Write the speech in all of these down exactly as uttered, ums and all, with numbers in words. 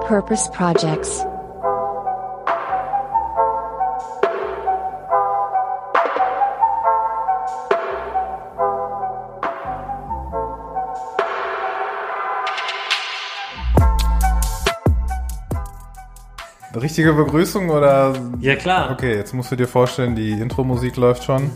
Purpose Projects. Richtige Begrüßung oder? Ja, klar. Okay, jetzt musst du dir vorstellen, die Intro-Musik läuft schon.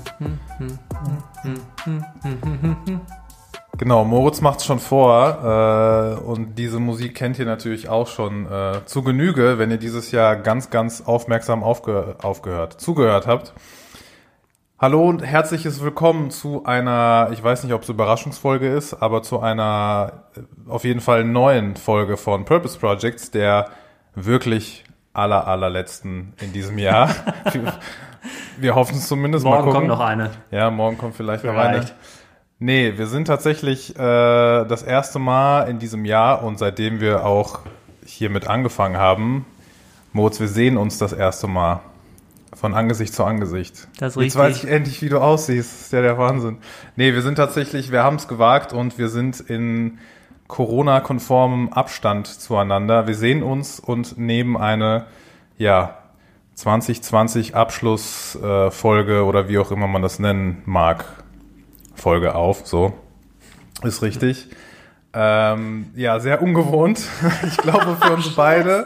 Genau, Moritz macht es schon vor äh, und diese Musik kennt ihr natürlich auch schon äh, zu Genüge, wenn ihr dieses Jahr ganz, ganz aufmerksam aufge- aufgehört, zugehört habt. Hallo und herzliches Willkommen zu einer, ich weiß nicht, ob es Überraschungsfolge ist, aber zu einer auf jeden Fall neuen Folge von Purpose Projects, der wirklich aller, allerletzten in diesem Jahr. wir, wir hoffen es zumindest. Morgen mal gucken. kommt noch eine. Ja, morgen kommt vielleicht, vielleicht. noch eine. Nee, wir sind tatsächlich äh, das erste Mal in diesem Jahr und seitdem wir auch hiermit angefangen haben, Moritz, wir sehen uns das erste Mal von Angesicht zu Angesicht. Das ist Jetzt richtig. weiß ich endlich, wie du aussiehst. Das ist ja der Wahnsinn. Nee, wir sind tatsächlich, wir haben es gewagt und wir sind in Corona-konformem Abstand zueinander. Wir sehen uns und nehmen eine, ja, zwanzig zwanzig Abschlussfolge äh, oder wie auch immer man das nennen mag, Folge auf. So, ist richtig. Ähm, ja, sehr ungewohnt. Ich glaube für uns beide.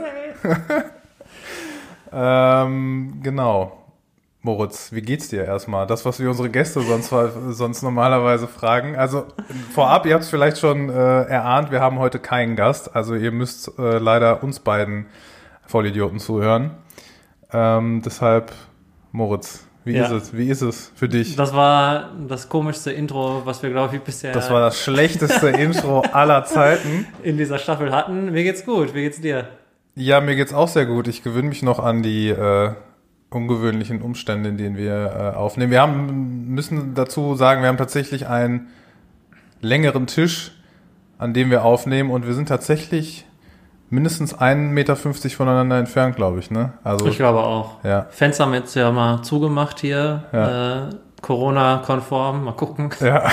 ähm, genau. Moritz, wie geht's dir erstmal? Das, was wir unsere Gäste sonst, sonst normalerweise fragen. Also vorab, ihr habt es vielleicht schon äh, erahnt, wir haben heute keinen Gast. Also ihr müsst äh, leider uns beiden Vollidioten zuhören. Ähm, deshalb, Moritz, wie Ja. ist es? Wie ist es für dich? Das war das komischste Intro, was wir, glaube ich, bisher Das war das schlechteste Intro aller Zeiten. in dieser Staffel hatten. Mir geht's gut. Wie geht's dir? Ja, mir geht's auch sehr gut. Ich gewöhne mich noch an die äh, ungewöhnlichen Umstände, in denen wir äh, aufnehmen. Wir haben, müssen dazu sagen, wir haben tatsächlich einen längeren Tisch, an dem wir aufnehmen und wir sind tatsächlich mindestens ein Meter fünfzig voneinander entfernt, glaube ich, ne? Also, Ich glaube auch. ja. Fenster haben wir jetzt ja mal zugemacht hier. Ja. Äh, Corona-konform. Mal gucken. Ja.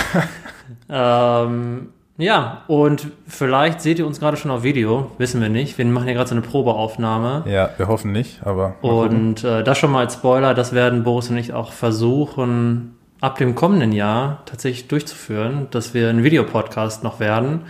ähm, ja, und vielleicht seht ihr uns gerade schon auf Video. Wissen wir nicht. Wir machen hier gerade so eine Probeaufnahme. Ja, wir hoffen nicht, aber mal gucken. Und äh, das schon mal als Spoiler, das werden Boris und ich auch versuchen, ab dem kommenden Jahr tatsächlich durchzuführen, dass wir einen Videopodcast noch werden.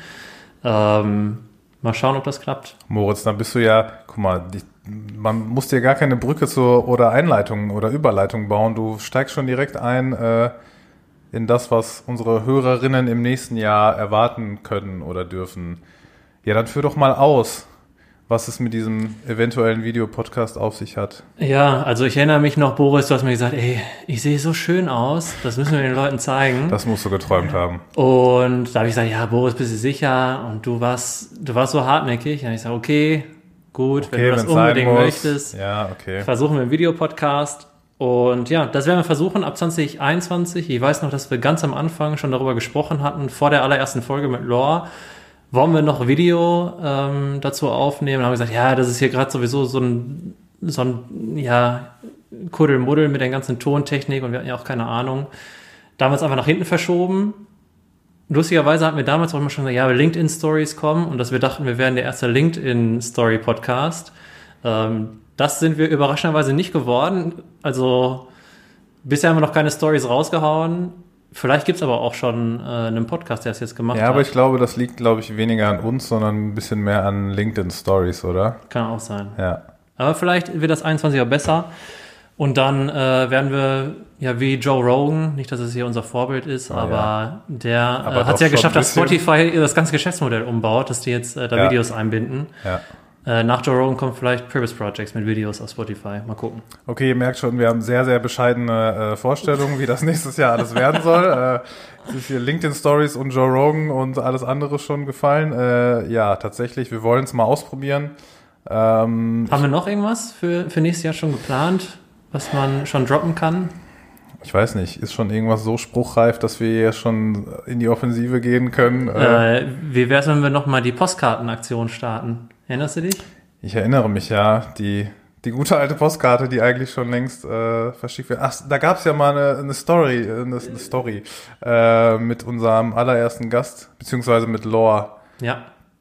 Ähm, mal schauen, ob das klappt. Moritz, dann bist du ja, guck mal, die, man muss dir gar keine Brücke zur oder Einleitung oder Überleitung bauen. Du steigst schon direkt ein äh, in das, was unsere Hörerinnen im nächsten Jahr erwarten können oder dürfen. Ja, dann führ doch mal aus, was es mit diesem eventuellen Videopodcast auf sich hat. Ja, also ich erinnere mich noch, Boris, du hast mir gesagt, ey, ich sehe so schön aus, das müssen wir den Leuten zeigen. Das musst du geträumt haben. Und da habe ich gesagt, ja, Boris, bist du sicher? Und du warst, du warst so hartnäckig. Und ich sage, okay, gut, Okay, wenn du das wenn's sein unbedingt muss. möchtest, Ja, okay. versuchen wir einen Videopodcast. Und ja, das werden wir versuchen ab zwanzig einundzwanzig. Ich weiß noch, dass wir ganz am Anfang schon darüber gesprochen hatten, vor der allerersten Folge mit Lore. Wollen wir noch Video ähm, dazu aufnehmen? Dann haben wir gesagt, ja, das ist hier gerade sowieso so ein, so ein ja, Kuddelmuddel mit der ganzen Tontechnik und wir hatten ja auch keine Ahnung. Da haben wir es einfach nach hinten verschoben. Lustigerweise hatten wir damals auch immer schon gesagt, ja, LinkedIn-Stories kommen und dass wir dachten, wir wären der erste LinkedIn-Story-Podcast. Ähm, das sind wir überraschenderweise nicht geworden. Also bisher haben wir noch keine Stories rausgehauen. Vielleicht gibt es aber auch schon äh, einen Podcast, der es jetzt gemacht Ja, hat. aber ich glaube, das liegt, glaube ich, weniger an uns, sondern ein bisschen mehr an LinkedIn Stories, oder? Kann auch sein. Ja. Aber vielleicht wird das einundzwanziger besser. Und dann äh, werden wir, ja, wie Joe Rogan, nicht, dass es hier unser Vorbild ist, Oh, aber ja. der Aber äh, hat es doch ja schon geschafft, ein dass bisschen. Spotify das ganze Geschäftsmodell umbaut, dass die jetzt äh, da Ja. Videos einbinden. Ja. Äh, nach Joe Rogan kommt vielleicht Purpose Projects mit Videos auf Spotify. Mal gucken. Okay, ihr merkt schon, wir haben sehr, sehr bescheidene äh, Vorstellungen, wie das nächstes Jahr alles werden soll. Äh, es ist hier LinkedIn Stories und Joe Rogan und alles andere schon gefallen. Äh, ja, tatsächlich, wir wollen es mal ausprobieren. Ähm, Haben wir noch irgendwas für, für nächstes Jahr schon geplant, was man schon droppen kann? ich weiß nicht, ist schon irgendwas so spruchreif, dass wir hier schon in die Offensive gehen können? Äh, Äh, wie wäre es, wenn wir nochmal die Postkartenaktion starten? Erinnerst du dich? ich erinnere mich, ja, die... Die gute alte Postkarte, die eigentlich schon längst äh, verschickt wird. Ach, da gab's ja mal eine, eine Story, eine, eine Story äh, mit unserem allerersten Gast, beziehungsweise mit Lore. Ja.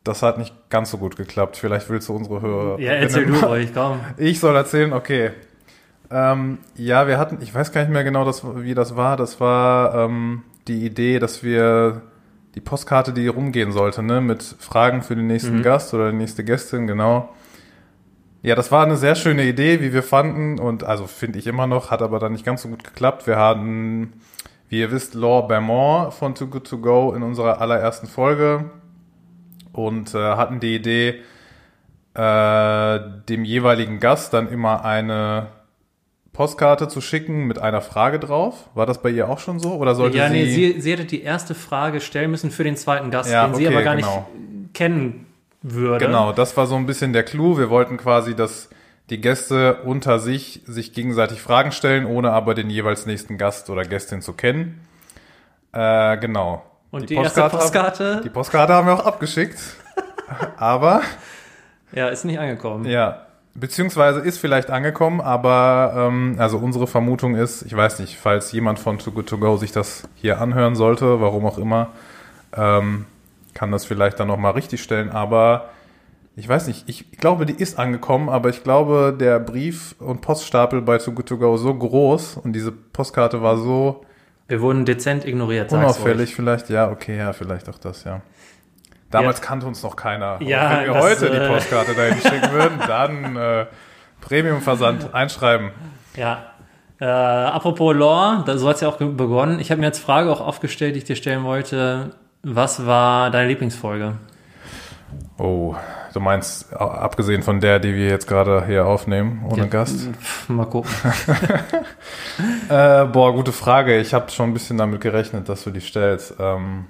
das hat nicht ganz so gut geklappt. Vielleicht willst du unsere Hörer... Ja, erzähl du ruhig, komm. Ich soll erzählen, okay. Ähm, ja, wir hatten, ich weiß gar nicht mehr genau, das, wie das war. Das war ähm, die Idee, dass wir die Postkarte, die rumgehen sollte, ne, mit Fragen für den nächsten mhm. Gast oder die nächste Gästin, genau. Ja, das war eine sehr schöne Idee, wie wir fanden. Und also finde ich immer noch, hat aber dann nicht ganz so gut geklappt. Wir hatten, wie ihr wisst, Laure Bermond von Too Good To Go in unserer allerersten Folge und äh, hatten die Idee, äh, dem jeweiligen Gast dann immer eine Postkarte zu schicken mit einer Frage drauf. War das bei ihr auch schon so? Oder sollte ja, sie... nee, sie, sie hätte die erste Frage stellen müssen für den zweiten Gast, ja, den okay, sie aber gar genau. nicht kennen würde. Genau, das war so ein bisschen der Clou. Wir wollten quasi, dass die Gäste unter sich sich gegenseitig Fragen stellen, ohne aber den jeweils nächsten Gast oder Gästin zu kennen. Äh, genau. Und die, die erste Postkarte? Haben, die Postkarte haben wir auch abgeschickt. Aber... Ja, ist nicht angekommen. Ja, beziehungsweise ist vielleicht angekommen, aber ähm, also unsere Vermutung ist, ich weiß nicht, falls jemand von Too Good To Go sich das hier anhören sollte, warum auch immer, ähm, kann das vielleicht dann nochmal richtig stellen, aber ich weiß nicht, ich glaube, die ist angekommen, aber ich glaube, der Brief- und Poststapel bei Too Good To Go so groß und diese Postkarte war so... Wir wurden dezent ignoriert, unauffällig vielleicht, ja, okay, ja, vielleicht auch das, ja. Damals ja. kannte uns noch keiner. Ja, wenn wir das, heute äh, die Postkarte dahin schicken würden, dann äh, Premium-Versand einschreiben. Ja. Äh, apropos Laure, da, so hat es ja auch begonnen. Ich habe mir jetzt Frage auch aufgestellt, die ich dir stellen wollte. Was war deine Lieblingsfolge? Oh, du meinst, abgesehen von der, die wir jetzt gerade hier aufnehmen, ohne ja, Gast? Mal gucken. äh, boah, gute Frage. Ich habe schon ein bisschen damit gerechnet, dass du die stellst. Ähm,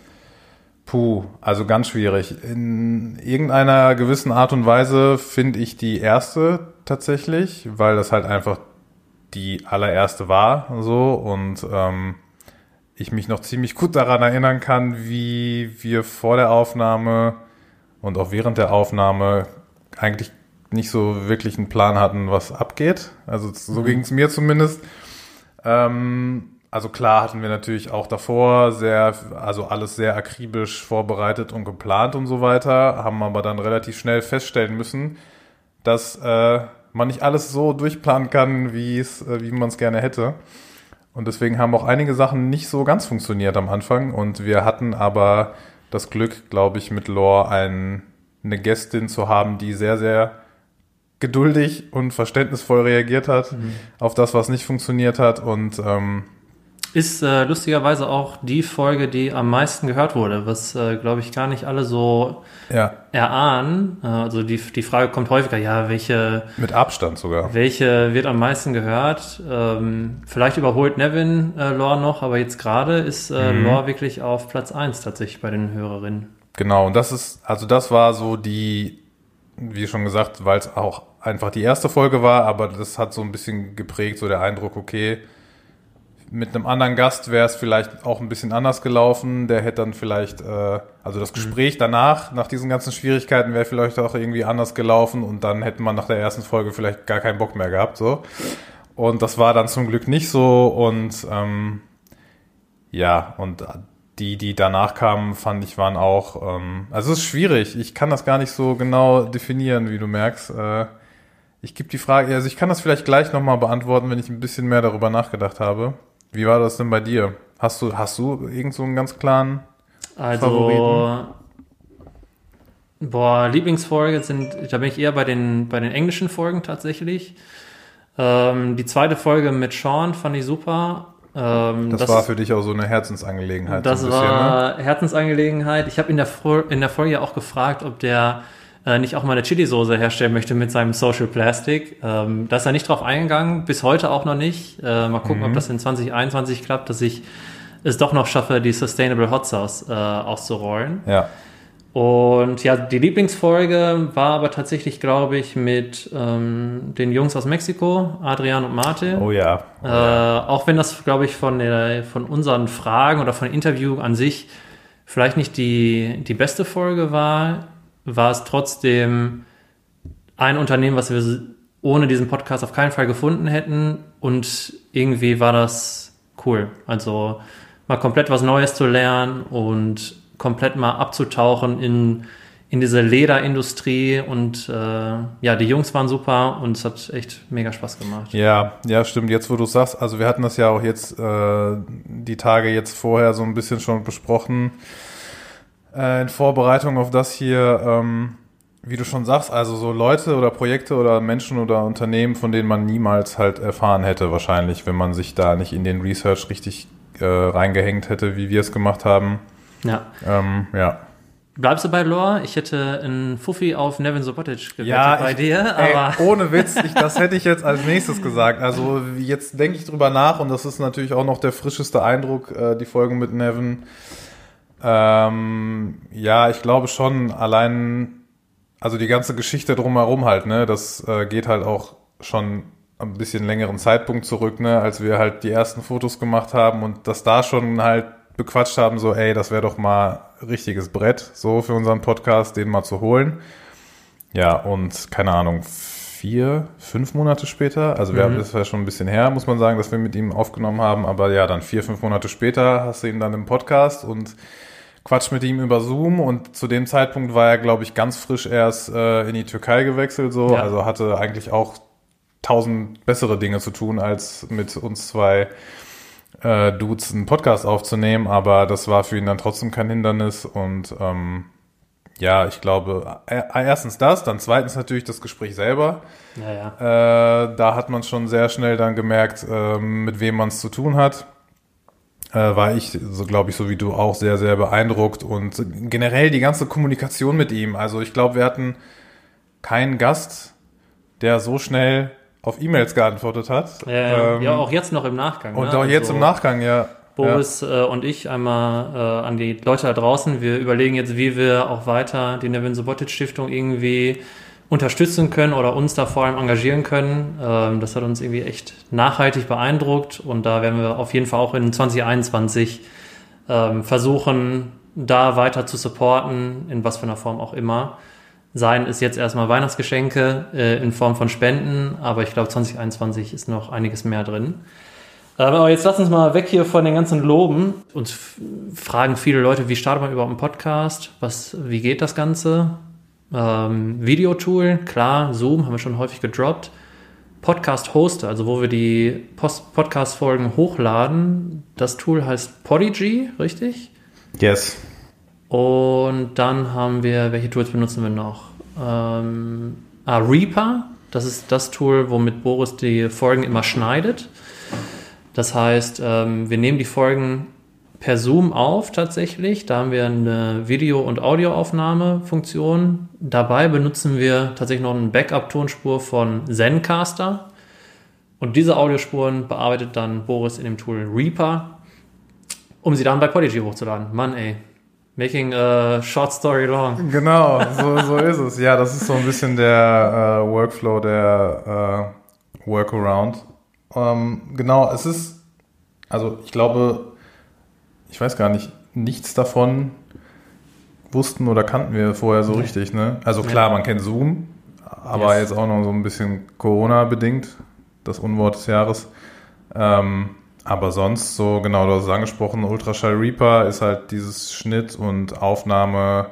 Puh, also ganz schwierig. In irgendeiner gewissen Art und Weise finde ich die erste tatsächlich, weil das halt einfach die allererste war so und ähm, ich mich noch ziemlich gut daran erinnern kann, wie wir vor der Aufnahme und auch während der Aufnahme eigentlich nicht so wirklich einen Plan hatten, was abgeht. Also so mhm. ging es mir zumindest. Ähm, Also klar hatten wir natürlich auch davor sehr, also alles sehr akribisch vorbereitet und geplant und so weiter, haben aber dann relativ schnell feststellen müssen, dass äh, man nicht alles so durchplanen kann, wie es, äh, wie man es gerne hätte. Und deswegen haben auch einige Sachen nicht so ganz funktioniert am Anfang. Und wir hatten aber das Glück, glaube ich, mit Laure ein, eine Gästin zu haben, die sehr, sehr geduldig und verständnisvoll reagiert hat mhm. auf das, was nicht funktioniert hat. Und ähm, ist äh, lustigerweise auch die Folge, die am meisten gehört wurde, was, äh, glaube ich, gar nicht alle so ja. erahnen. Äh, also die, die Frage kommt häufiger, ja, welche... Mit Abstand sogar. Welche wird am meisten gehört? Ähm, vielleicht überholt Nevin äh, Laure noch, aber jetzt gerade ist äh, mhm. Laure wirklich auf Platz eins tatsächlich bei den Hörerinnen. Genau, und das ist, also das war so die, wie schon gesagt, weil es auch einfach die erste Folge war, aber das hat so ein bisschen geprägt, so der Eindruck, okay, mit einem anderen Gast wäre es vielleicht auch ein bisschen anders gelaufen. Der hätte dann vielleicht, äh, also das Gespräch danach, nach diesen ganzen Schwierigkeiten, wäre vielleicht auch irgendwie anders gelaufen und dann hätte man nach der ersten Folge vielleicht gar keinen Bock mehr gehabt. So. Und das war dann zum Glück nicht so. Und ähm, ja, und die, die danach kamen, fand ich, waren auch, ähm, also es ist schwierig. Ich kann das gar nicht so genau definieren, wie du merkst. Äh, ich gebe die Frage, also ich kann das vielleicht gleich nochmal beantworten, wenn ich ein bisschen mehr darüber nachgedacht habe. Wie war das denn bei dir? Hast du, hast du irgend so einen ganz klaren also, Favoriten? Boah, Lieblingsfolge sind, da bin ich eher bei den, bei den englischen Folgen tatsächlich. Ähm, die zweite Folge mit Sean fand ich super. Ähm, das, das war für dich auch so eine Herzensangelegenheit. Das so ein bisschen, war ne? Herzensangelegenheit. Ich habe in der, in der Folge auch gefragt, ob der äh, nicht auch mal eine Chili-Soße herstellen möchte mit seinem Social Plastic. Ähm, da ist er nicht drauf eingegangen, bis heute auch noch nicht. Äh, mal gucken, mhm. ob das in zwanzig einundzwanzig klappt, dass ich es doch noch schaffe, die Sustainable Hot Sauce äh, auszurollen. Ja. Und ja, die Lieblingsfolge war aber tatsächlich, glaube ich, mit ähm, den Jungs aus Mexiko, Adrian und Mate. Oh ja. Oh äh, ja. Auch wenn das, glaube ich, von, der, von unseren Fragen oder von Interview an sich vielleicht nicht die, die beste Folge war, war es trotzdem ein Unternehmen, was wir ohne diesen Podcast auf keinen Fall gefunden hätten. Und irgendwie war das cool. Also mal komplett was Neues zu lernen und komplett mal abzutauchen in in diese Lederindustrie und äh, ja, die Jungs waren super und es hat echt mega Spaß gemacht. Ja, ja, stimmt. Jetzt, wo du sagst, also wir hatten das ja auch jetzt äh, die Tage jetzt vorher so ein bisschen schon besprochen äh, in Vorbereitung auf das hier, ähm, wie du schon sagst, also so Leute oder Projekte oder Menschen oder Unternehmen, von denen man niemals halt erfahren hätte wahrscheinlich, wenn man sich da nicht in den Research richtig äh, reingehängt hätte, wie wir es gemacht haben. Ja. Ähm, ja. Bleibst du bei Lore? Ich hätte einen Fuffi auf Nevin Subotic gewettet ja, bei ich, dir, ey, aber ohne Witz, ich, das hätte ich jetzt als nächstes gesagt. Also jetzt denke ich drüber nach und das ist natürlich auch noch der frischeste Eindruck, äh, die Folgen mit Nevin. Ähm, ja, ich glaube schon, allein, also die ganze Geschichte drumherum halt, ne, das äh, geht halt auch schon ein bisschen längeren Zeitpunkt zurück, ne, als wir halt die ersten Fotos gemacht haben und das da schon halt bequatscht haben, so, ey, das wäre doch mal richtiges Brett, so für unseren Podcast, den mal zu holen. Ja, und keine Ahnung, vier, fünf Monate später, also wir Mhm. haben, das war schon ein bisschen her, muss man sagen, dass wir mit ihm aufgenommen haben, aber ja, dann vier, fünf Monate später hast du ihn dann im Podcast und quatscht mit ihm über Zoom und zu dem Zeitpunkt war er, glaube ich, ganz frisch erst äh, in die Türkei gewechselt, so, Ja. also hatte eigentlich auch tausend bessere Dinge zu tun, als mit uns zwei äh, Dudes einen Podcast aufzunehmen, aber das war für ihn dann trotzdem kein Hindernis und ähm, ja, ich glaube, äh, erstens das, dann zweitens natürlich das Gespräch selber. ja, ja. Äh, da hat man schon sehr schnell dann gemerkt, äh, mit wem man es zu tun hat. Äh, war ich, so glaube ich, so wie du auch, sehr, sehr beeindruckt und generell die ganze Kommunikation mit ihm. Also ich glaube, wir hatten keinen Gast, der so schnell auf E-Mails geantwortet hat. Ja, ja. Ähm, ja, auch jetzt noch im Nachgang. Und ne? auch jetzt Also im Nachgang, ja. Boris äh, und ich einmal äh, an die Leute da draußen. Wir überlegen jetzt, wie wir auch weiter die Nevin Subotic Stiftung irgendwie unterstützen können oder uns da vor allem engagieren können. Ähm, das hat uns irgendwie echt nachhaltig beeindruckt und da werden wir auf jeden Fall auch in zwanzig einundzwanzig ähm, versuchen, da weiter zu supporten, in was für einer Form auch immer. Seien es jetzt erstmal Weihnachtsgeschenke äh, in Form von Spenden, aber ich glaube zwanzig einundzwanzig ist noch einiges mehr drin. Aber jetzt lass uns mal weg hier von den ganzen Loben. Uns f- fragen viele Leute, wie startet man überhaupt einen Podcast? Was, wie geht das Ganze? Ähm, Videotool, klar, Zoom haben wir schon häufig gedroppt. Podcast-Hoster, also wo wir die Post- Podcast-Folgen hochladen. Das Tool heißt Podigy, richtig? Yes. Und dann haben wir, welche Tools benutzen wir noch? Ähm, ah, Reaper, das ist das Tool, womit Boris die Folgen immer schneidet. Das heißt, ähm, wir nehmen die Folgen per Zoom auf tatsächlich. Da haben wir eine Video- und Audioaufnahmefunktion. Dabei benutzen wir tatsächlich noch eine Backup-Tonspur von Zencaster. Und diese Audiospuren bearbeitet dann Boris in dem Tool Reaper, um sie dann bei Podigy hochzuladen. Mann, ey. Making a short story long. Genau, so, so ist es. Ja, das ist so ein bisschen der äh, Workflow, der äh, Workaround. Ähm, genau, es ist, also ich glaube, ich weiß gar nicht, nichts davon wussten oder kannten wir vorher so Nee. richtig, ne? Also klar, Ja. man kennt Zoom, aber Yes. jetzt auch noch so ein bisschen Corona-bedingt, das Unwort des Jahres. Ähm, aber sonst so, genau, du hast es angesprochen, Ultraschall Reaper ist halt dieses Schnitt- und Aufnahme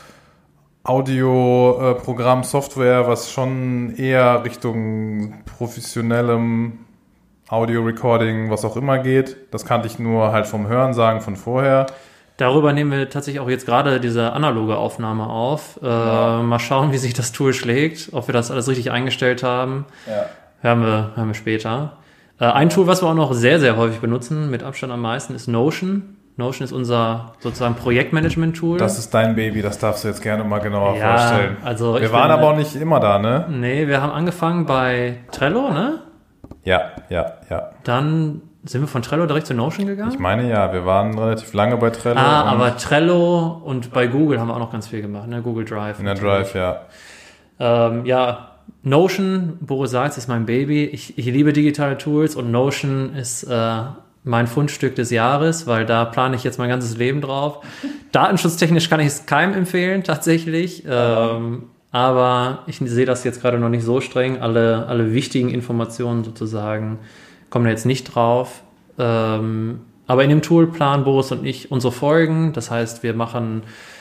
Audio-Programm, Software, was schon eher Richtung professionellem Audio-Recording, was auch immer geht. Das kannte ich nur halt vom Hörensagen von vorher. Darüber nehmen wir tatsächlich auch jetzt gerade diese analoge Aufnahme auf. Äh, mal schauen, wie sich das Tool schlägt, ob wir das alles richtig eingestellt haben. Ja. Hören wir, hören wir später. Äh, ein Tool, was wir auch noch sehr, sehr häufig benutzen, mit Abstand am meisten, ist Notion. Notion ist unser sozusagen Projektmanagement-Tool. Das ist dein Baby, das darfst du jetzt gerne mal genauer Ja, vorstellen. also Wir ich waren bin, aber auch nicht immer da, ne? Nee, wir haben angefangen bei Trello, ne? Ja, ja, ja. Dann sind wir von Trello direkt zu Notion gegangen. Ich meine ja, wir waren relativ lange bei Trello. ah, und aber Trello und bei Google haben wir auch noch ganz viel gemacht, ne? Google Drive. in der Drive, ja. Ähm, ja, Notion, Boris sagt, ist mein Baby. Ich, ich liebe digitale Tools und Notion ist äh, mein Fundstück des Jahres, weil da plane ich jetzt mein ganzes Leben drauf. Datenschutztechnisch kann ich es keinem empfehlen, tatsächlich. Ähm, aber ich sehe das jetzt gerade noch nicht so streng. Alle, alle wichtigen Informationen sozusagen kommen da jetzt nicht drauf. Ähm, aber in dem Tool planen Boris und ich unsere Folgen. Das heißt, wir machen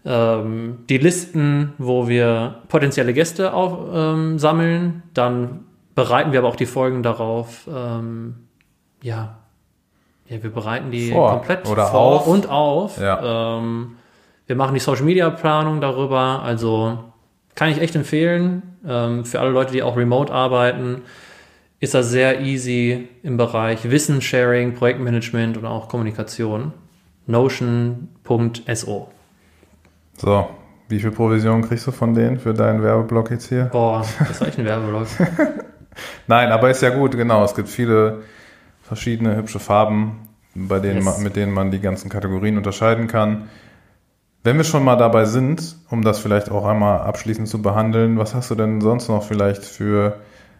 ähm, die Listen, wo wir potenzielle Gäste auf, ähm, sammeln. Dann bereiten wir aber auch die Folgen darauf, ähm, ja, ja, wir bereiten die vor. komplett Oder vor auf. und auf. Ja. Ähm, wir machen die Social-Media-Planung darüber, also kann ich echt empfehlen. Ähm, für alle Leute, die auch remote arbeiten, ist das sehr easy im Bereich Wissenssharing, Projektmanagement und auch Kommunikation. Notion Punkt so. So, wie viel Provision kriegst du von denen für deinen Werbeblock jetzt hier? Boah, das war echt ein Werbeblock. Nein, aber ist ja gut, genau. Es gibt viele verschiedene hübsche Farben, bei denen Yes. man, mit denen man die ganzen Kategorien unterscheiden kann. Wenn wir schon mal dabei sind, um das vielleicht auch einmal abschließend zu behandeln, was hast du denn sonst noch vielleicht für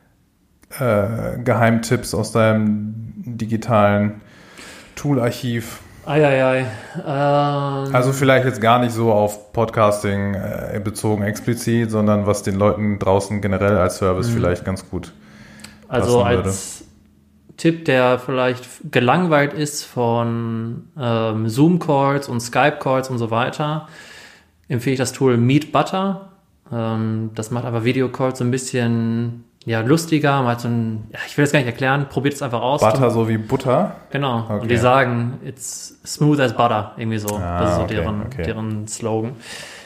äh, Geheimtipps aus deinem digitalen Toolarchiv? Eieiei. Ähm, Also vielleicht jetzt gar nicht so auf Podcasting äh, bezogen explizit, sondern was den Leuten draußen generell als Service Mhm. vielleicht ganz gut Also passen würde. als Tipp, der vielleicht gelangweilt ist von ähm, Zoom-Calls und Skype-Calls und so weiter, empfehle ich das Tool Meet Butter. Ähm, das macht einfach Videocalls so ein bisschen ja, lustiger. Man hat so ein, ja, ich will das gar nicht erklären, probiert es einfach aus. Butter so wie Butter? Genau. Okay. Und die sagen, it's smooth as butter, irgendwie so. Ah, das ist so okay, deren, okay. deren Slogan.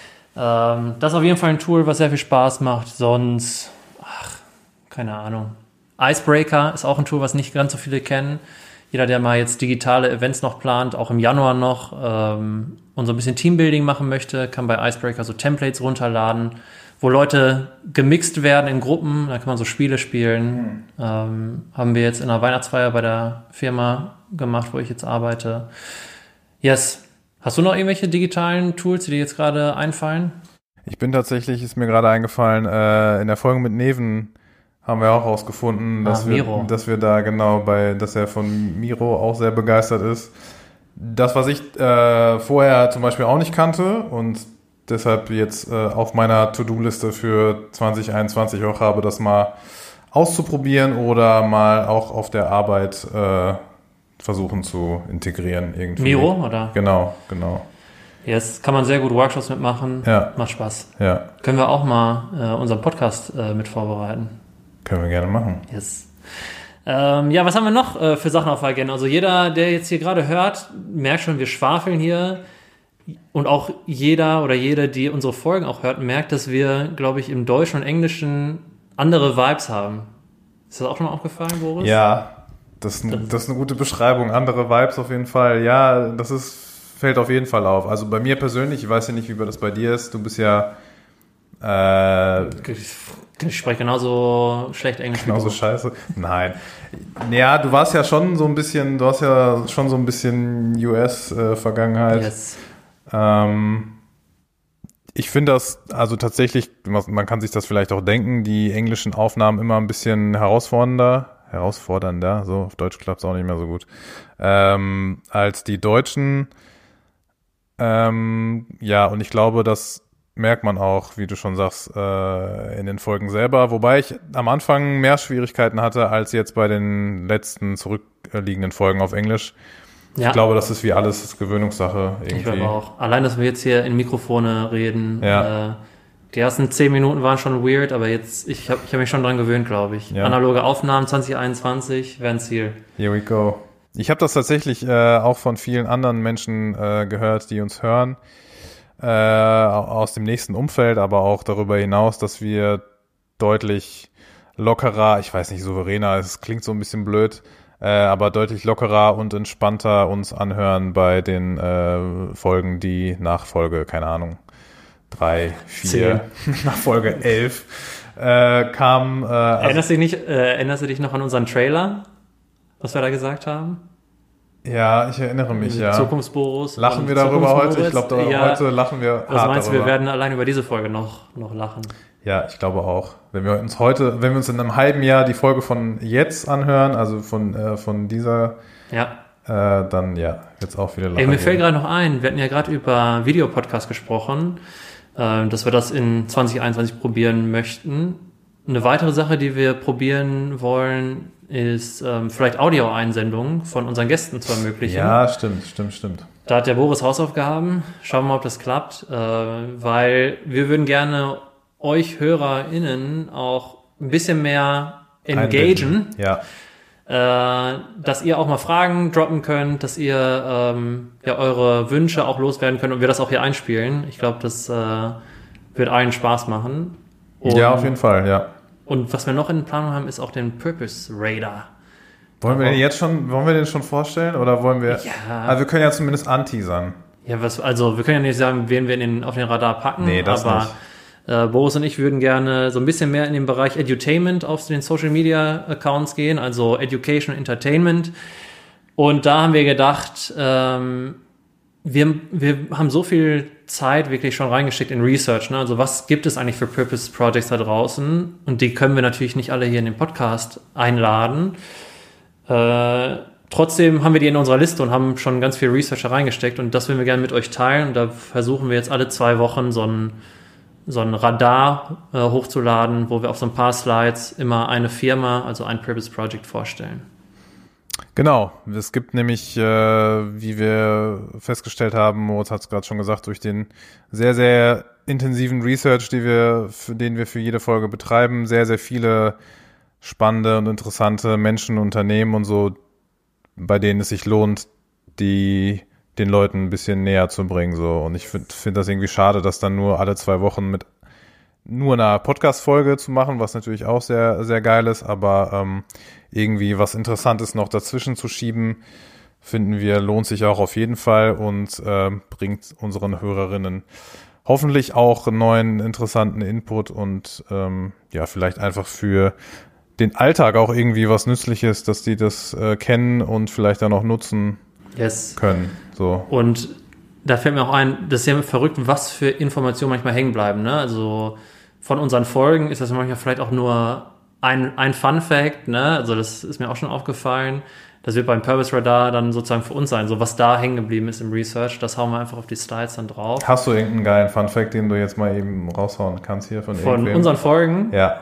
Ähm, das ist auf jeden Fall ein Tool, was sehr viel Spaß macht. Sonst, ach, keine Ahnung. Icebreaker ist auch ein Tool, was nicht ganz so viele kennen. Jeder, der mal jetzt digitale Events noch plant, auch im Januar noch, ähm, und so ein bisschen Teambuilding machen möchte, kann bei Icebreaker so Templates runterladen, wo Leute gemixt werden in Gruppen. Da kann man so Spiele spielen. Mhm. Ähm, haben wir jetzt in einer Weihnachtsfeier bei der Firma gemacht, wo ich jetzt arbeite. Yes. Hast du noch irgendwelche digitalen Tools, die dir jetzt gerade einfallen? Ich bin tatsächlich, ist mir gerade eingefallen, äh, in der Folge mit Neven haben wir auch rausgefunden, dass, Ah, wir, Miro. dass wir da genau bei, dass er von Miro auch sehr begeistert ist. Das, was ich äh, vorher zum Beispiel auch nicht kannte und deshalb jetzt äh, auf meiner To-Do-Liste für zwanzig einundzwanzig auch habe, das mal auszuprobieren oder mal auch auf der Arbeit äh, versuchen zu integrieren irgendwie. Miro, oder? Genau, genau. Yes, kann man sehr gut Workshops mitmachen. Ja. Macht Spaß. Ja, Können wir auch mal äh, unseren Podcast äh, mit vorbereiten. können wir gerne machen. Yes. Ähm, ja, was haben wir noch äh, für Sachen auf der Agenda? Also jeder, der jetzt hier gerade hört, merkt schon, wir schwafeln hier. Und auch jeder oder jede, die unsere Folgen auch hört, merkt, dass wir, glaube ich, im Deutschen und Englischen andere Vibes haben. Ist das auch schon mal aufgefallen, Boris? Ja, das, das ist eine gute Beschreibung. Andere Vibes auf jeden Fall. Ja, das ist, fällt auf jeden Fall auf. Also bei mir persönlich, ich weiß ja nicht, wie das bei dir ist. Du bist ja äh, Ich spreche genauso schlecht Englisch wie genauso du. scheiße. Nein. Ja, du warst ja schon so ein bisschen, du hast ja schon so ein bisschen U S-Vergangenheit. Yes. Ähm, ich finde das, also tatsächlich, man kann sich das vielleicht auch denken, die englischen Aufnahmen immer ein bisschen herausfordernder, herausfordernder, so auf Deutsch klappt es auch nicht mehr so gut, ähm, als die deutschen. Ähm, ja, und ich glaube, das merkt man auch, wie du schon sagst, äh, in den Folgen selber. Wobei ich am Anfang mehr Schwierigkeiten hatte, als jetzt bei den letzten zurückliegenden Folgen auf Englisch. Ja. Ich glaube, das ist wie alles das ist Gewöhnungssache irgendwie. Ich glaube auch. Allein, dass wir jetzt hier in Mikrofone reden. Ja. Äh, die ersten zehn Minuten waren schon weird, aber jetzt, ich habe ich hab mich schon dran gewöhnt, glaube ich. Ja. Analoge Aufnahmen zwanzig einundzwanzig wären Ziel. Here we go. Ich habe das tatsächlich äh, auch von vielen anderen Menschen äh, gehört, die uns hören, äh, aus dem nächsten Umfeld, aber auch darüber hinaus, dass wir deutlich lockerer, ich weiß nicht, souveräner, es klingt so ein bisschen blöd, äh, aber deutlich lockerer und entspannter uns anhören bei den äh, Folgen, die nach Folge, keine Ahnung, drei, vier, nach Folge elf äh, kamen. Äh, also Erinnerst, du dich nicht, äh, erinnerst du dich noch an unseren Trailer, was wir da gesagt haben? ja, ich erinnere mich, ja. Zukunftsboros. Lachen und wir darüber heute? Ich Zukunftsmoritz. glaube, Ja. heute lachen wir Was hart meinst du, darüber. wir werden allein über diese Folge noch, noch lachen? Ja, ich glaube auch. Wenn wir uns heute, wenn wir uns in einem halben Jahr die Folge von jetzt anhören, also von, äh, von dieser, Ja. äh, dann ja, wird's auch viele lachen. Ey, mir fällt gerade noch ein, wir hatten ja gerade über Videopodcast gesprochen, äh, dass wir das in zwanzig einundzwanzig probieren möchten. eine weitere Sache, die wir probieren wollen, ist ähm, vielleicht Audioeinsendungen von unseren Gästen zu ermöglichen. Ja, stimmt, stimmt, stimmt. Da hat der Boris Hausaufgaben. Schauen wir mal, ob das klappt, äh, weil wir würden gerne euch HörerInnen auch ein bisschen mehr engagen. Ja. Äh, dass ihr auch mal Fragen droppen könnt, dass ihr ähm, ja eure Wünsche auch loswerden könnt und wir das auch hier einspielen. Ich glaube, das äh, wird allen Spaß machen. Und, ja, auf jeden Fall, ja. Und was wir noch in Planung haben, ist auch den Purpose Radar. Wollen wir den jetzt schon, wollen wir den schon vorstellen oder wollen wir? Ja. Also wir können ja zumindest anteasern. Ja, was, also wir können ja nicht sagen, wen wir in den, auf den Radar packen. Nee, das aber nicht. Äh, Boris und ich würden gerne so ein bisschen mehr in den Bereich Edutainment auf den Social Media Accounts gehen, also Education und Entertainment. Und da haben wir gedacht, ähm, wir, wir haben so viel Zeit wirklich schon reingesteckt in Research. Ne? Also was gibt es eigentlich für Purpose Projects da draußen? Und die können wir natürlich nicht alle hier in den Podcast einladen. Äh, trotzdem haben wir die in unserer Liste und haben schon ganz viel Research da reingesteckt. Und das würden wir gerne mit euch teilen. Und da versuchen wir jetzt alle zwei Wochen so ein so ein Radar äh, hochzuladen, wo wir auf so ein paar Slides immer eine Firma, also ein Purpose Project vorstellen. Genau, es gibt nämlich, äh, wie wir festgestellt haben, Moritz hat es gerade schon gesagt, durch den sehr, sehr intensiven Research, die wir, für den wir für jede Folge betreiben, sehr, sehr viele spannende und interessante Menschen, Unternehmen und so, bei denen es sich lohnt, die den Leuten ein bisschen näher zu bringen. So. Und ich finde find das irgendwie schade, das dann nur alle zwei Wochen mit nur einer Podcast-Folge zu machen, was natürlich auch sehr, sehr geil ist, aber ähm, irgendwie was Interessantes noch dazwischen zu schieben, finden wir, lohnt sich auch auf jeden Fall und äh, bringt unseren Hörerinnen hoffentlich auch neuen, interessanten Input und ähm, ja, vielleicht einfach für den Alltag auch irgendwie was Nützliches, dass die das äh, kennen und vielleicht dann auch nutzen yes. können. So. Und da fällt mir auch ein, das ist ja verrückt, was für Informationen manchmal hängen bleiben. Ne? Also von unseren Folgen ist das manchmal vielleicht auch nur ein, ein Fun-Fact. Ne? Also das ist mir auch schon aufgefallen. Das wird beim Purpose Radar dann sozusagen für uns sein. So was da hängen geblieben ist im Research, das hauen wir einfach auf die Slides dann drauf. Hast du irgendeinen geilen Fun-Fact, den du jetzt mal eben raushauen kannst hier von Von irgendwem? unseren Folgen? Ja.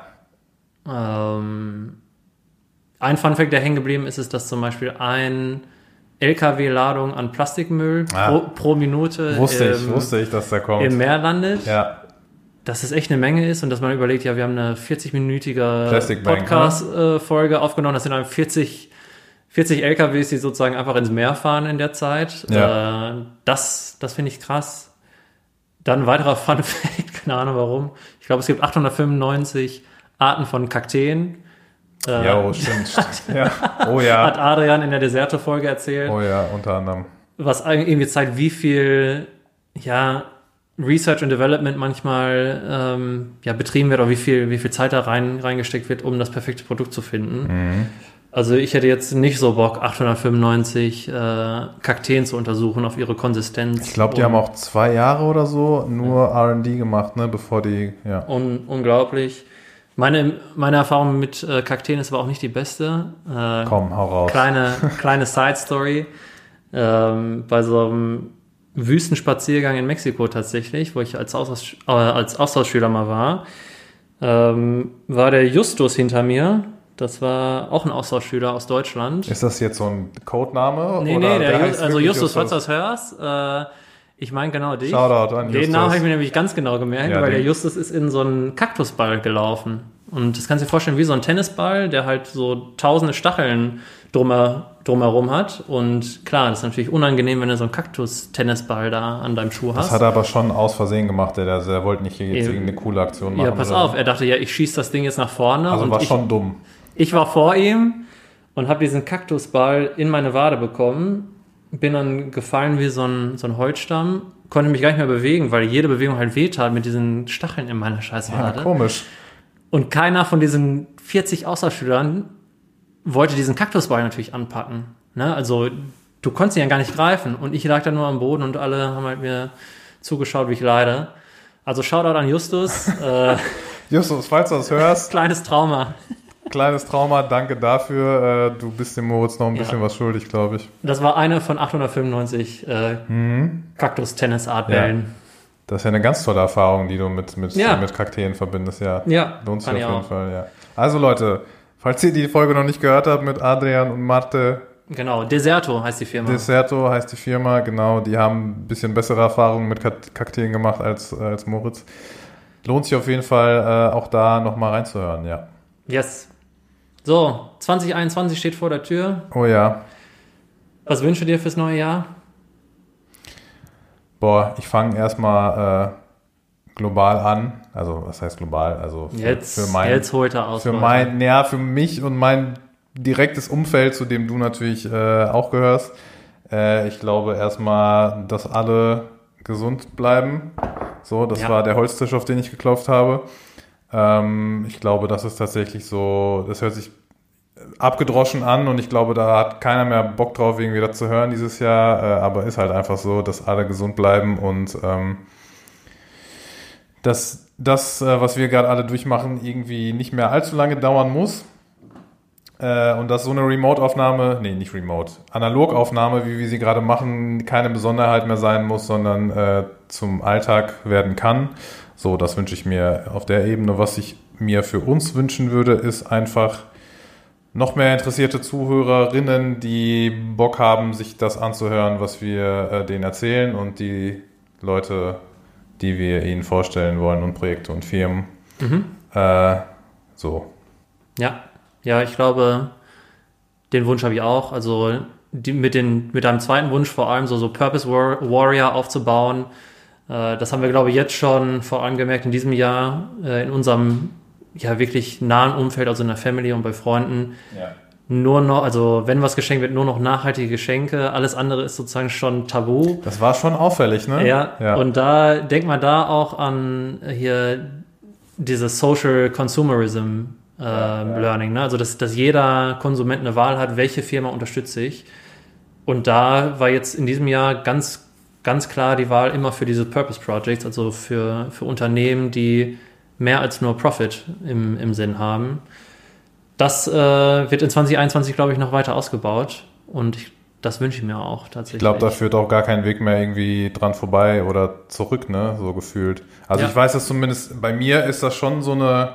Ähm, ein Fun-Fact, der hängen geblieben ist, ist, dass zum Beispiel ein L K W-Ladung an Plastikmüll ah, pro, pro Minute wusste im, ich, wusste ich, dass der kommt. im Meer landet. Ja. Dass es echt eine Menge ist und dass man überlegt, ja, wir haben eine vierzig-minütige Plastikbank, Podcast-Folge äh, aufgenommen. Das sind dann vierzig, vierzig L K Ws, die sozusagen einfach ins Meer fahren in der Zeit. Ja. Äh, das das finde ich krass. Dann ein weiterer Fun-Fact, keine Ahnung warum. Ich glaube, es gibt achthundertfünfundneunzig Arten von Kakteen. Äh, ja, oh, stimmt. ja. Oh ja. Hat Adrian in der Deserte-Folge erzählt. Oh ja, unter anderem. Was irgendwie zeigt, wie viel ja, Research und Development manchmal ähm, ja, betrieben wird oder wie viel, wie viel Zeit da rein, reingesteckt wird, um das perfekte Produkt zu finden. Mhm. Also ich hätte jetzt nicht so Bock, achthundertfünfundneunzig äh, Kakteen zu untersuchen auf ihre Konsistenz. Ich glaube, die und, haben auch zwei Jahre oder so nur ja. R and D gemacht, ne, bevor die, ja. Un, unglaublich. Meine, meine Erfahrung mit äh, Kakteen ist aber auch nicht die beste. Äh, Komm, hau raus. Kleine, kleine Side-Story. Ähm, bei so einem Wüstenspaziergang in Mexiko tatsächlich, wo ich als, Austausch, äh, als Austauschschüler mal war, ähm, war der Justus hinter mir. Das war auch ein Austauschschüler aus Deutschland. Ist das jetzt so ein Codename? Nee, oder nee, der der Just, heißt also wirklich Justus, falls du das hörst, äh, ich meine genau dich. Shoutout an Justus. Den Namen habe ich mir nämlich ganz genau gemerkt, Ja, weil den- der Justus ist in so einen Kaktusball gelaufen. Und das kannst du dir vorstellen wie so ein Tennisball, der halt so tausende Stacheln drumher, drumherum hat. Und klar, das ist natürlich unangenehm, wenn du so einen Kaktus-Tennisball da an deinem Schuh hast. Das hat er aber schon aus Versehen gemacht, der, der, der wollte nicht hier jetzt Ja. irgendeine coole Aktion machen. Ja, pass oder auf, so. er dachte, ja, ich schieße das Ding jetzt nach vorne. Also und war ich, schon dumm. ich war vor ihm und habe diesen Kaktusball in meine Wade bekommen. Bin dann gefallen wie so ein, so ein Holzstamm. Konnte mich gar nicht mehr bewegen, weil jede Bewegung halt wehtat mit diesen Stacheln in meiner Ja, Scheißwade. komisch. Und keiner von diesen vierzig Austauschschülern wollte diesen Kaktusball natürlich anpacken. Ne? Also du konntest ihn ja gar nicht greifen. Und ich lag da nur am Boden und alle haben halt mir zugeschaut, wie ich leide. Also Shoutout an Justus. äh, Justus, falls du das hörst, kleines Trauma. kleines Trauma, danke dafür. Äh, du bist dem Moritz noch ein Ja. bisschen was schuldig, glaube ich. Das war eine von achthundertfünfundneunzig äh, Mhm. Kaktus-Tennis-Artbällen. Das ist ja eine ganz tolle Erfahrung, die du mit, mit, ja. mit Kakteen verbindest. Ja, ja lohnt sich auf jeden auch. Fall. Ja. Also Leute, falls ihr die Folge noch nicht gehört habt mit Adrian und Marte. Genau, Deserto heißt die Firma. Deserto heißt die Firma, genau. Die haben ein bisschen bessere Erfahrungen mit Kakteen gemacht als, äh, als Moritz. Lohnt sich auf jeden Fall, äh, auch da nochmal reinzuhören, ja. Yes. So, zwanzig einundzwanzig steht vor der Tür. Oh ja. Was wünschst du dir fürs neue Jahr? Boah, ich fange erstmal äh, global an. Also, was heißt global? Also für, jetzt, für mein, jetzt holt er aus. Für Leute. mein, ja, für mich und mein direktes Umfeld, zu dem du natürlich äh, auch gehörst. Äh, ich glaube erstmal, dass alle gesund bleiben. So, das ja. war der Holztisch, auf den ich geklopft habe. Ähm, ich glaube, das ist tatsächlich so, das hört sich abgedroschen an und ich glaube, da hat keiner mehr Bock drauf, irgendwie das zu hören dieses Jahr, äh, aber ist halt einfach so, dass alle gesund bleiben und ähm, dass das, äh, was wir gerade alle durchmachen, irgendwie nicht mehr allzu lange dauern muss. Äh, und dass so eine Remote-Aufnahme, nee, nicht Remote, Analog-Aufnahme, wie wir sie gerade machen, keine Besonderheit mehr sein muss, sondern äh, zum Alltag werden kann. So, das wünsche ich mir auf der Ebene. Was ich mir für uns wünschen würde, ist einfach noch mehr interessierte Zuhörerinnen, die Bock haben, sich das anzuhören, was wir äh, denen erzählen und die Leute, die wir ihnen vorstellen wollen und Projekte und Firmen. Mhm. Äh, so. Ja. Ja, ich glaube, den Wunsch habe ich auch. Also die, mit, den, mit deinem zweiten Wunsch vor allem so, so Purpose Warrior aufzubauen. Äh, das haben wir, glaube ich, jetzt schon vor allem gemerkt in diesem Jahr äh, in unserem ja wirklich nahen Umfeld, also in der Family und bei Freunden. Ja. Nur noch, also wenn was geschenkt wird, nur noch nachhaltige Geschenke. Alles andere ist sozusagen schon tabu. Das war schon auffällig, ne? Ja, ja. Und da denkt man da auch an hier dieses Social Consumerism äh, ja, ja. Learning, ne? Also dass, dass jeder Konsument eine Wahl hat, welche Firma unterstütze ich. Und da war jetzt in diesem Jahr ganz, ganz klar die Wahl immer für diese Purpose Projects, also für, für Unternehmen, die mehr als nur Profit im, im Sinn haben. Das äh, wird in zwanzig einundzwanzig, glaube ich, noch weiter ausgebaut und ich, das wünsche ich mir auch tatsächlich. Ich glaube, da führt auch gar kein Weg mehr irgendwie dran vorbei oder zurück, ne, so gefühlt. Also ja. Ich weiß, dass zumindest bei mir ist das schon so eine,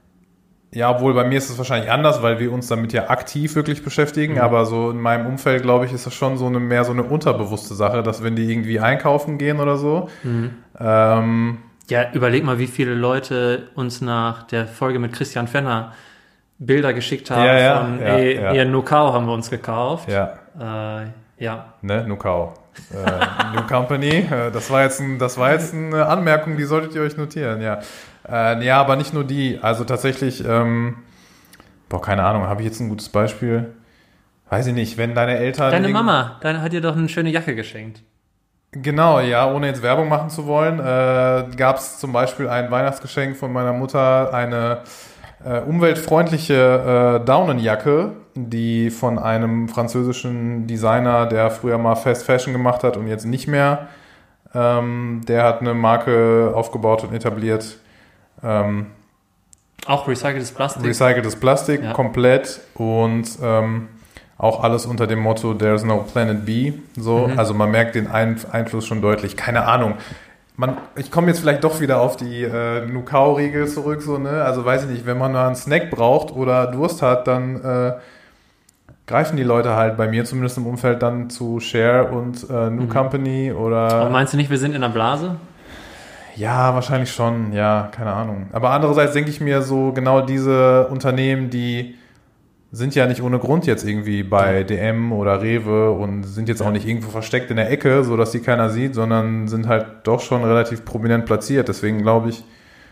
ja, obwohl bei mir ist es wahrscheinlich anders, weil wir uns damit ja aktiv wirklich beschäftigen, mhm. aber so in meinem Umfeld, glaube ich, ist das schon so eine mehr so eine unterbewusste Sache, dass wenn die irgendwie einkaufen gehen oder so, mhm. ähm, ja, überleg mal, wie viele Leute uns nach der Folge mit Christian Fenner Bilder geschickt haben ja, ja, von, ja, ey, ja. ihr Nukao haben wir uns gekauft. Ja. Äh, ja. Ne, Nukao. äh, New Company. Äh, das war jetzt ein, das war jetzt eine Anmerkung, die solltet ihr euch notieren, ja. Äh, ja, aber nicht nur die. Also tatsächlich, ähm, boah, keine Ahnung, habe ich jetzt ein gutes Beispiel? Weiß ich nicht, wenn deine Eltern... Deine Mama, deine hat dir doch eine schöne Jacke geschenkt. Genau, ja, ohne jetzt Werbung machen zu wollen, äh, gab es zum Beispiel ein Weihnachtsgeschenk von meiner Mutter, eine äh, umweltfreundliche äh, Daunenjacke, die von einem französischen Designer, der früher mal Fast Fashion gemacht hat und jetzt nicht mehr, ähm, der hat eine Marke aufgebaut und etabliert. Ähm, Auch recyceltes Plastik? Recyceltes Plastik, ja. Komplett und ähm, auch alles unter dem Motto There's no Planet B. So, mhm. Also man merkt den Ein- Einfluss schon deutlich. Keine Ahnung. Man, ich komme jetzt vielleicht doch wieder auf die äh, Nukao-Regel zurück. So, ne? Also weiß ich nicht, wenn man mal einen Snack braucht oder Durst hat, dann äh, greifen die Leute halt bei mir zumindest im Umfeld dann zu Share und äh, New mhm. Company oder... Aber meinst du nicht, wir sind in der Blase? Ja, wahrscheinlich schon. Ja, keine Ahnung. Aber andererseits denke ich mir so, genau diese Unternehmen, die sind ja nicht ohne Grund jetzt irgendwie bei D M oder Rewe und sind jetzt auch nicht irgendwo versteckt in der Ecke, so dass die keiner sieht, sondern sind halt doch schon relativ prominent platziert. Deswegen glaube ich,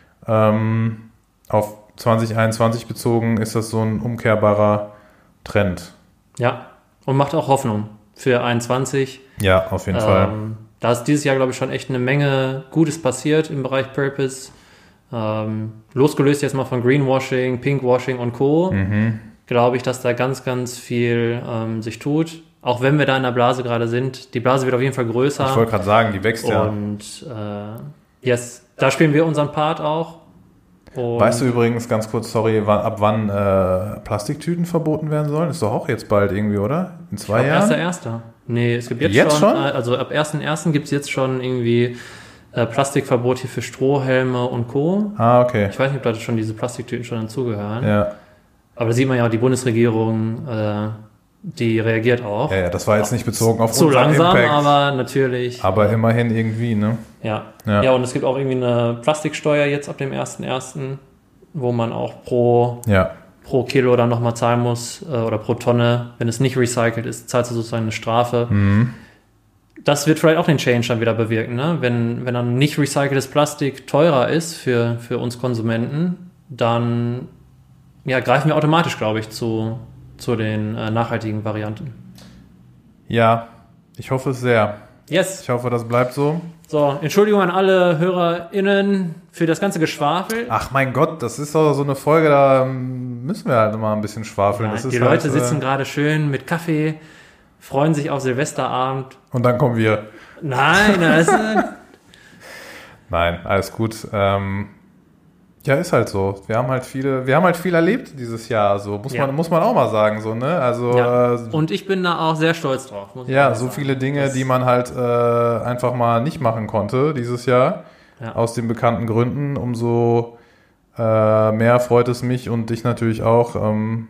ähm, auf zwanzig einundzwanzig bezogen ist das so ein umkehrbarer Trend. Ja, und macht auch Hoffnung für einundzwanzig. Ja, auf jeden ähm, Fall. Da ist dieses Jahr, glaube ich, schon echt eine Menge Gutes passiert im Bereich Purpose. Ähm, losgelöst jetzt mal von Greenwashing, Pinkwashing und Co., mhm. glaube ich, dass da ganz, ganz viel ähm, sich tut. Auch wenn wir da in der Blase gerade sind. Die Blase wird auf jeden Fall größer. Ich wollte gerade sagen, die wächst ja. Und äh, yes, da spielen wir unseren Part auch. Und weißt du übrigens, ganz kurz, sorry, wann, ab wann äh, Plastiktüten verboten werden sollen? Ist doch auch jetzt bald irgendwie, oder? In zwei Jahren? erster erster Nee, es gibt jetzt, jetzt schon, schon? Also ab ersten ersten gibt es jetzt schon irgendwie äh, äh, Plastikverbot hier für Strohhelme und Co. Ah, okay. Ich weiß nicht, ob da schon diese Plastiktüten schon dazugehören. Ja. Aber da sieht man ja auch, die Bundesregierung, äh, die reagiert auch. Ja, ja, das war jetzt nicht bezogen auf Zu unseren langsam, Impact, aber natürlich. aber immerhin irgendwie, ne? Ja. Ja. ja, und es gibt auch irgendwie eine Plastiksteuer jetzt ab dem ersten ersten, wo man auch pro, Ja. pro Kilo dann nochmal zahlen muss äh, oder pro Tonne. Wenn es nicht recycelt ist, zahlst du sozusagen eine Strafe. Mhm. Das wird vielleicht auch den Change dann wieder bewirken, ne? Wenn, wenn dann nicht recyceltes Plastik teurer ist für, für uns Konsumenten, dann ja, greifen wir automatisch, glaube ich, zu, zu den äh, nachhaltigen Varianten. Ja, ich hoffe es sehr. Yes. Ich hoffe, das bleibt so. So, Entschuldigung an alle HörerInnen für das ganze Geschwafel. Ach mein Gott, das ist doch so eine Folge, da ähm, müssen wir halt immer ein bisschen schwafeln. Ja, das ist die halt, Leute äh, sitzen gerade schön mit Kaffee, freuen sich auf Silvesterabend. Und dann kommen wir. Nein, das ist... Nein, alles gut. Ähm, ja, ist halt so. Wir haben halt viele, wir haben halt viel erlebt dieses Jahr. So muss Ja. man, muss man auch mal sagen, so ne. Also Ja. äh, Und ich bin da auch sehr stolz drauf. Muss ich ja, ehrlich so sagen. viele Dinge, Das- die man halt äh, einfach mal nicht machen konnte dieses Jahr, Ja. aus den bekannten Gründen. Umso äh, mehr freut es mich und dich natürlich auch, ähm,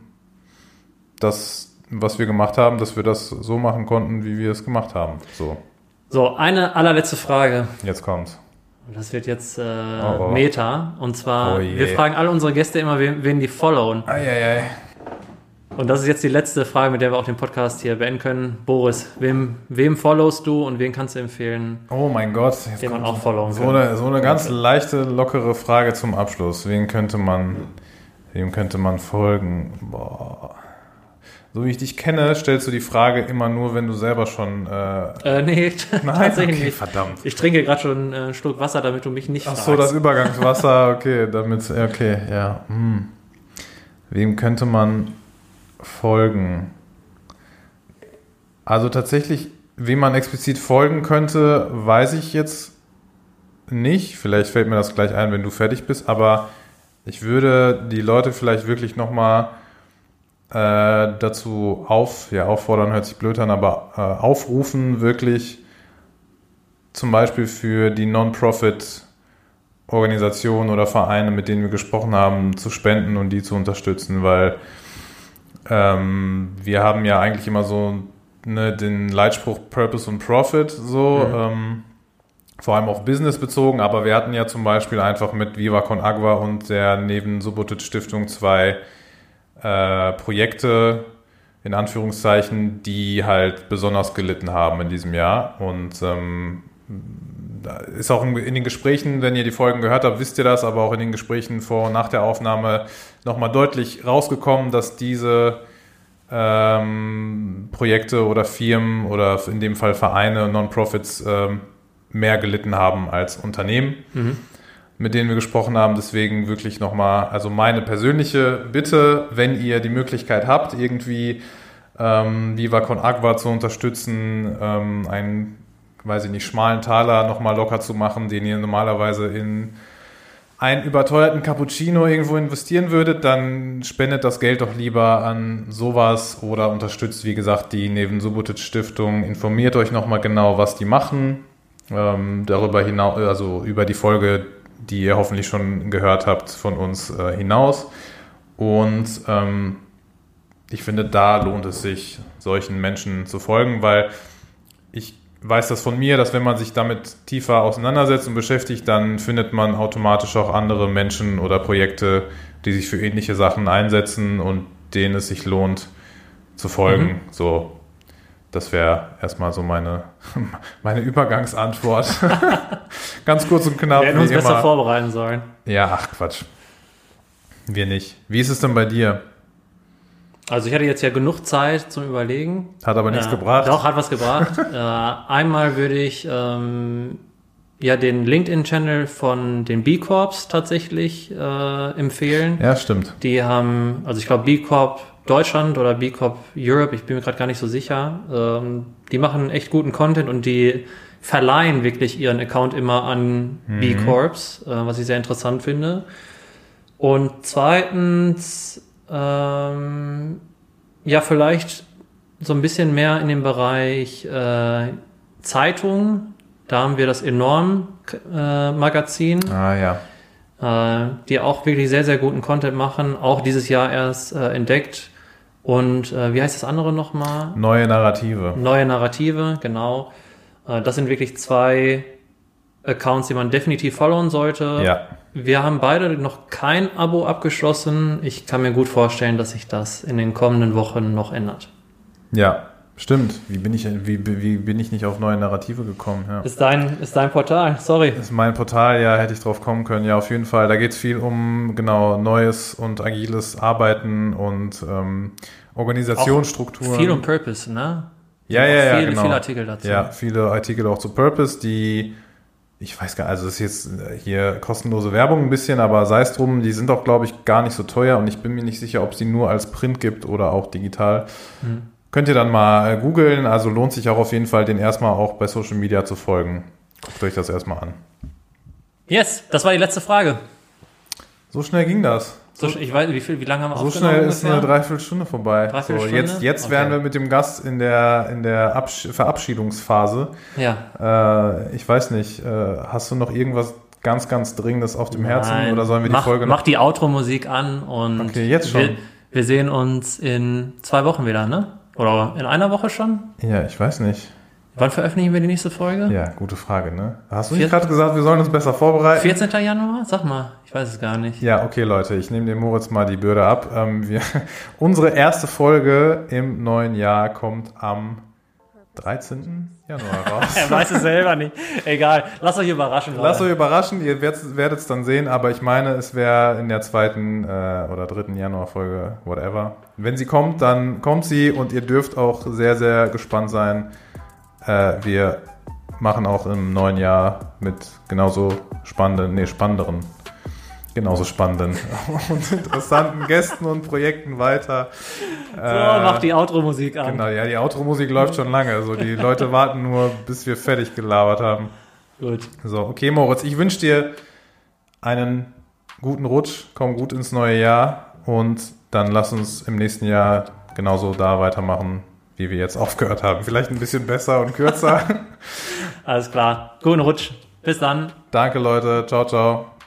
dass was wir gemacht haben, dass wir das so machen konnten, wie wir es gemacht haben. So, So, eine allerletzte Frage. jetzt kommt's. Das wird jetzt äh, Oh, oh. Meta. Und zwar, Oh je. wir fragen alle unsere Gäste immer, wen, wen die followen. Eieiei. Und das ist jetzt die letzte Frage, mit der wir auch den Podcast hier beenden können. Boris, wem, wem followst du und wen kannst du empfehlen, Oh mein Gott. Jetzt den man kommt auch followen so kann? eine, so eine ganz leichte, lockere Frage zum Abschluss. Wen könnte man, wem könnte man folgen? Boah. So wie ich dich kenne, stellst du die Frage immer nur, wenn du selber schon... Äh, Äh, nee, nein, tatsächlich okay, nicht. verdammt. Ich trinke gerade schon einen Schluck Wasser, damit du mich nicht Ach fragst. so, das Übergangswasser, okay, damit, okay, ja. Hm. Wem könnte man folgen? Also tatsächlich, wem man explizit folgen könnte, weiß ich jetzt nicht. Vielleicht fällt mir das gleich ein, wenn du fertig bist, aber ich würde die Leute vielleicht wirklich nochmal äh, dazu auf, ja, auffordern, hört sich blöd an, aber äh, aufrufen, wirklich zum Beispiel für die Non-Profit-Organisationen oder Vereine, mit denen wir gesprochen haben, zu spenden und die zu unterstützen, weil ähm, wir haben ja eigentlich immer so ne, den Leitspruch Purpose und Profit, so Mhm. ähm, vor allem auf Business bezogen, aber wir hatten ja zum Beispiel einfach mit Viva Con Agua und der Neven Subotic Stiftung zwei äh, Projekte, in Anführungszeichen, die halt besonders gelitten haben in diesem Jahr. Und ähm, da ist auch in, in den Gesprächen, wenn ihr die Folgen gehört habt, wisst ihr das, aber auch in den Gesprächen vor und nach der Aufnahme nochmal deutlich rausgekommen, dass diese ähm, Projekte oder Firmen oder in dem Fall Vereine, Non-Profits ähm, mehr gelitten haben als Unternehmen, Mhm. mit denen wir gesprochen haben. Deswegen wirklich nochmal, also meine persönliche Bitte, wenn ihr die Möglichkeit habt, irgendwie ähm, Viva Con Agua zu unterstützen, ähm, einen, weiß ich nicht, schmalen Taler nochmal locker zu machen, den ihr normalerweise in einen überteuerten Cappuccino irgendwo investieren würdet, dann spendet das Geld doch lieber an sowas oder unterstützt, wie gesagt, die Neven Subotic Stiftung. Informiert euch nochmal genau, was die machen. Ähm, darüber hinaus, also über die Folge, die ihr hoffentlich schon gehört habt von uns äh, hinaus. Und ähm, ich finde, da lohnt es sich, solchen Menschen zu folgen, weil ich weiß das von mir, dass wenn man sich damit tiefer auseinandersetzt und beschäftigt, dann findet man automatisch auch andere Menschen oder Projekte, die sich für ähnliche Sachen einsetzen und denen es sich lohnt zu folgen. Mhm. So, das wäre erstmal so meine, meine Übergangsantwort. Ganz kurz und knapp. Wir hätten uns wie besser immer. vorbereiten sollen. Ja, ach Quatsch. Wir nicht. Wie ist es denn bei dir? Also ich hatte jetzt ja genug Zeit zum Überlegen. Hat aber nichts Ja, gebracht. Doch, hat was gebracht. äh, einmal würde ich ähm, ja den LinkedIn-Channel von den B Corps tatsächlich äh, empfehlen. Ja, stimmt. Die haben, also ich glaube B Corp Deutschland oder B Corp Europe, ich bin mir gerade gar nicht so sicher. Ähm, die machen echt guten Content und die verleihen wirklich ihren Account immer an Mhm. B Corps, äh, was ich sehr interessant finde. Und zweitens, ähm, ja, vielleicht so ein bisschen mehr in dem Bereich äh, Zeitung Da haben wir das Enorm-Magazin, Ah ja. äh, die auch wirklich sehr, sehr guten Content machen. Auch dieses Jahr erst äh, entdeckt. Und äh, wie heißt das andere nochmal? Neue Narrative. Neue Narrative, genau. Äh, das sind wirklich zwei Accounts, die man definitiv followen sollte. Ja. Wir haben beide noch kein Abo abgeschlossen. Ich kann mir gut vorstellen, dass sich das in den kommenden Wochen noch ändert. Ja, stimmt. Wie bin ich, wie, wie bin ich nicht auf neue Narrative gekommen? Ja. Ist dein, ist dein Portal, sorry. Das ist mein Portal, ja, hätte ich drauf kommen können. Ja, auf jeden Fall. Da geht es viel um, genau, neues und agiles Arbeiten und ähm, Organisationsstrukturen. Auch viel um Purpose, ne? Ja, ja, ja, viele, genau. viele Artikel dazu. Ja, viele Artikel auch zu Purpose, die, ich weiß gar nicht, also das ist jetzt hier kostenlose Werbung ein bisschen, aber sei es drum, die sind auch, glaube ich, gar nicht so teuer und ich bin mir nicht sicher, ob es die nur als Print gibt oder auch digital. Hm. Könnt ihr dann mal googeln, also lohnt sich auch auf jeden Fall, den erstmal auch bei Social Media zu folgen. Guckt euch das erstmal an. Yes, das war die letzte Frage. So schnell ging das. So, ich weiß, wie viel, wie lange haben wir So aufgenommen? schnell ist ungefähr? eine Dreiviertelstunde vorbei. Dreiviertelstunde? So, jetzt jetzt Okay. wären wir mit dem Gast in der, in der Absch- Verabschiedungsphase. Ja. Äh, ich weiß nicht, äh, hast du noch irgendwas ganz, ganz Dringendes auf dem Herzen Nein. oder sollen wir die mach, Folge noch? Mach die Outro-Musik an und Okay, jetzt schon. Wir, wir sehen uns in zwei Wochen wieder, ne? Oder in einer Woche schon? Ja, ich weiß nicht. Wann veröffentlichen wir die nächste Folge? Ja, gute Frage, ne? Hast du nicht Vier- gerade gesagt, wir sollen uns besser vorbereiten? vierzehnten Januar? Sag mal, ich weiß es gar nicht. Ja, okay, Leute, ich nehme dem Moritz mal die Bürde ab. Ähm, wir, unsere erste Folge im neuen Jahr kommt am dreizehnten Januar raus. Er weiß es selber nicht. Egal, lasst euch überraschen. Lasst Leute. euch überraschen, ihr werdet es dann sehen, aber ich meine, es wäre in der zweiten äh, oder dritten Januarfolge, whatever. Wenn sie kommt, dann kommt sie und ihr dürft auch sehr, sehr gespannt sein. Äh, wir machen auch im neuen Jahr mit genauso spannenden, nee, spannenderen, genauso spannenden und interessanten Gästen und Projekten weiter. So, mach die Outro-Musik an. Genau, ja, die Outro-Musik läuft schon lange. Also die Leute warten nur, bis wir fertig gelabert haben. Gut. So, okay, Moritz, ich wünsche dir einen guten Rutsch, komm gut ins neue Jahr und dann lass uns im nächsten Jahr genauso da weitermachen, wie wir jetzt aufgehört haben. Vielleicht ein bisschen besser und kürzer. Alles klar. Guten Rutsch. Bis dann. Danke, Leute. Ciao, ciao.